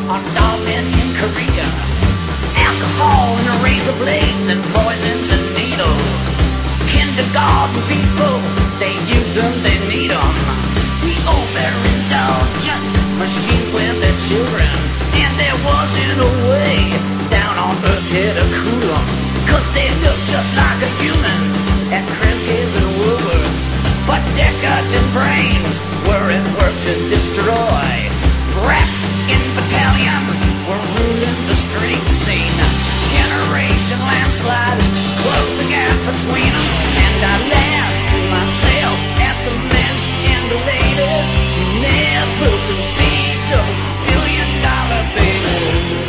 are starving in Korea. Alcohol and razor blades and poisons and needles. Kindergarten people, they use them, they need them. The overindulgent machines with their children. And there wasn't a way down on earth here to cool them. Cause they look just like a human at Krenski's and Woolworths. But decadent brains were at work to destroy. Rats in battalions were ruling the street scene. Generation landslide closed the gap between them. And I laughed to myself at the men and the ladies who never conceived those $1 billion babies.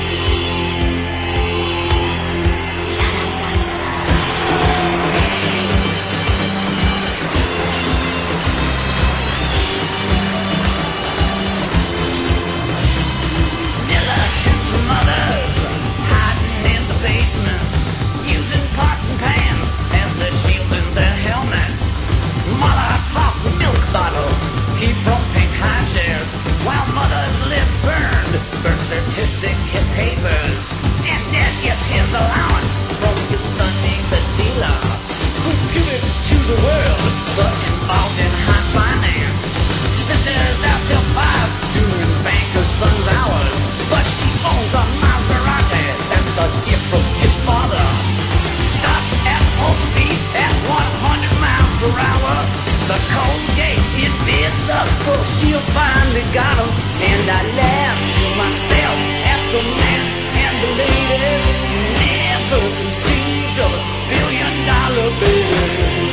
Using pots and pans as their shields and their helmets. Molotov milk bottles keep from pink high chairs, while mothers live burned birth certificate papers. And dad gets his allowance from his Sunday the dealer, who give it to the world but involved in high finance. Sisters out till 5 doing banker's son's hours, but she owns a Maserati that's a gift from his father. Stop at full speed at 100 miles per hour. The cold gate it bids up, for she'll finally got him. And I laugh to myself at the men and the ladies who never conceived of $1 billion baby.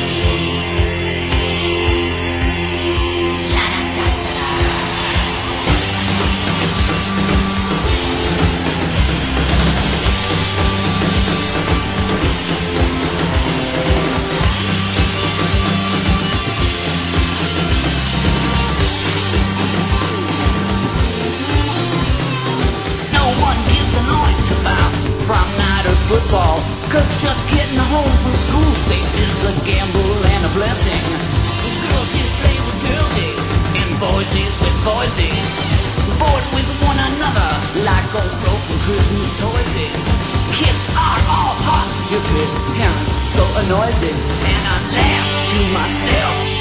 From night of football, cause just getting home from school safe is a gamble and a blessing. Girlsies play with girlsies and boysies with boysies, bored with one another like old broken Christmas toysies. Kids are all hot, stupid, parents so noisy, and I laugh to myself